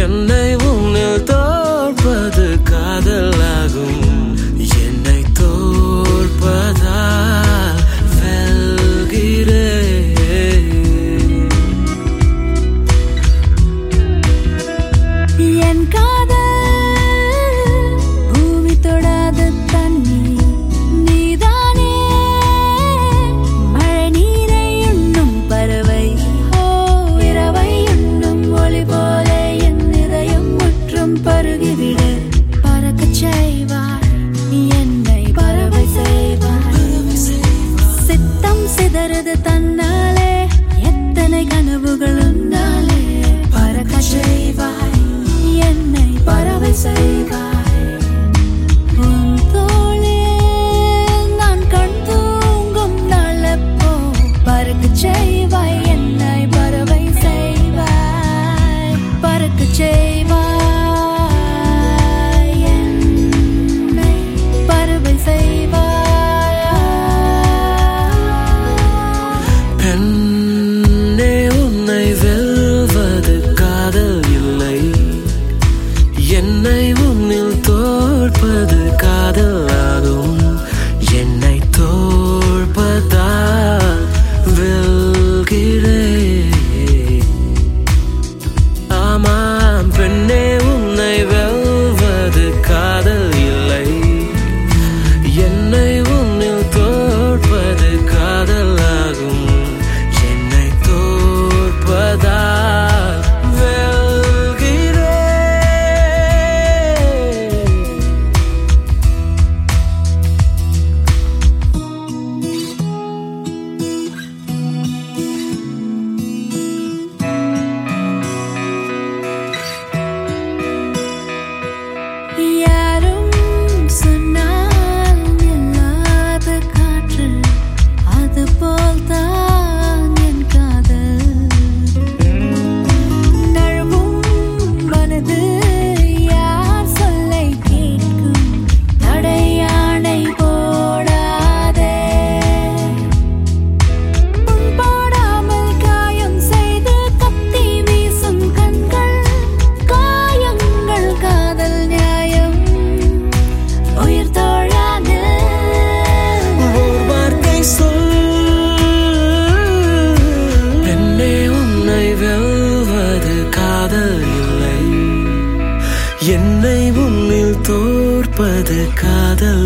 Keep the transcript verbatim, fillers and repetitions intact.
என்னை உன்னில் தோற்பது காதலாகும். என்னை தோற்பதால் வெல்கிறேன். என் காதல் பூமி தொடாத தண்ணீர் நீதானே. மழை நீரை உண்ணும் பறவை, ஓ இரவை உண்ணும் ஒளி போல என் இதயம் முற்றும் பருகிவிடு. பறக்கச் செய்வாய் என்னை பறவை செய்வாய். சித்தம் சிதறுது தன்னாலே, எத்தனை கனவுகள் உன்னாலே. பறக்கச் செய்வாய் என்னை பறவை செய்வாய். உன் தோளில் நான் கண் தூங்கும் நாளப்போ பறக்கச் செய்வாய் என்னை பறவை செய்வாய். பறக்கச் செய்வாய் என்னை பறவை செய்வாய். பெண்ணே, உன்னை வெல்வது காதல் இல்லை. என்னை உன்னில் தோற்பது காதலாகும். என்னை தோற்பதால் வெல்கிறேன். ஆமாம் பெண்ணே, உன்னை வெல்வது காதல் இல்லை. என்னை உன்னில் தோற்பது காதலாகும். என்னை தோற்பதால் வெல்கிறேன். யாரும் சொன்னால் இல்லாத காற்று, அதுபோல் தான் என் காதல். நழுவும் மனது யார் சொல்லை கேட்கும். தடையானை போடாதே. உன் போடாமல் காயம் செய்து கத்தி வீசும் கண்கள். காயங்கள் காதல் நியாயம் உயிர் தோழாது. ஓர் வார்த்தை சொல். பெண்ணே, உன்னை வெல்வது காதல் இல்லை. என்னை உன்னில் தோற்பது காதல்